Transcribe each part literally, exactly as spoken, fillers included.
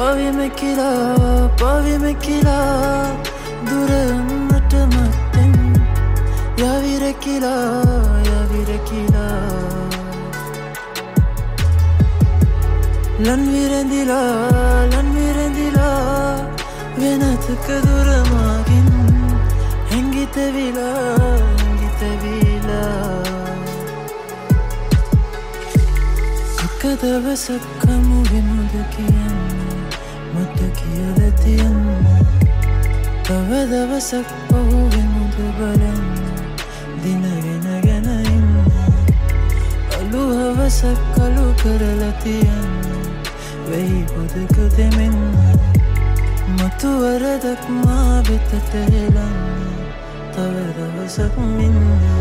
पावी में किला पावी में किला दुरमट मत्तिन यावीर किला यावीर किला लन्वीरंदिला लन्वीरंदिला वेनतक दुरमागिन हेंगित villa हेंगित villa එකදවසක් හමු වෙමුද කියන්නේ මට කියලා තියන්න තව දවසක් පහු වෙමුද බලන්න දිනගෙන ගැන ඉන්න අලු හවසක් අලු කරලා තියන්න වෙයි පොදක දෙමෙන්න මතු වරදක් මා වෙතට හෙලන්න තව දවසක් මින්න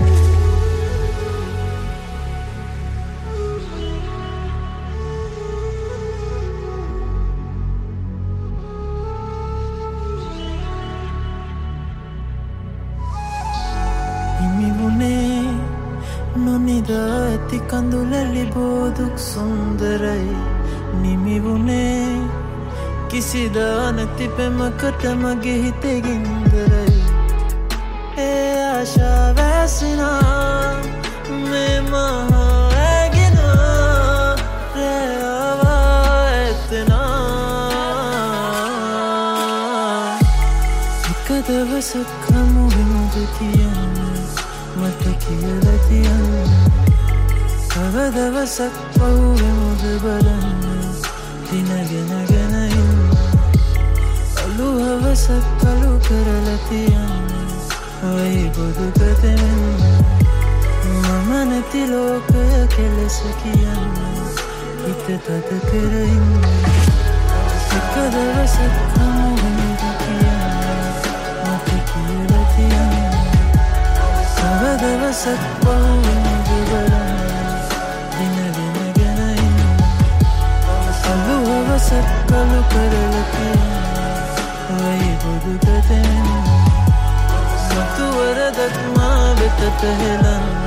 ඇති කඳුලැලි බෝදුක් සුන්දරයි නිමිවුනේ කිසිදා නැති පෙමකට මගේ හිතේ ගින්දරයි ඒ ආශාව ඇසිනා මේ මහා ඇගෙනා රැවා ඇත්තනා එක දවසක් හමු වෙමුද කියන්න මට කියලා තියන්න තව දවසක් පහු වෙමුද බලන්න දිනගෙන ගෙන ඉන්න අලු හවසක් අලු කරලා තියන්න වෙයි පොදුක දෙන්න මම නැති ලෝකය කෙලෙස කියන්න හිත තද කර ඉන්න එක දවසක් හමු වෙමුද කියන්න මට කියලා තියන්න තව දවසක් පහු වෙමුද බලන්න සක්කලු කරලති වයි බුදුක දෙන්න මතු වරදක් මා වෙතට හෙලන්න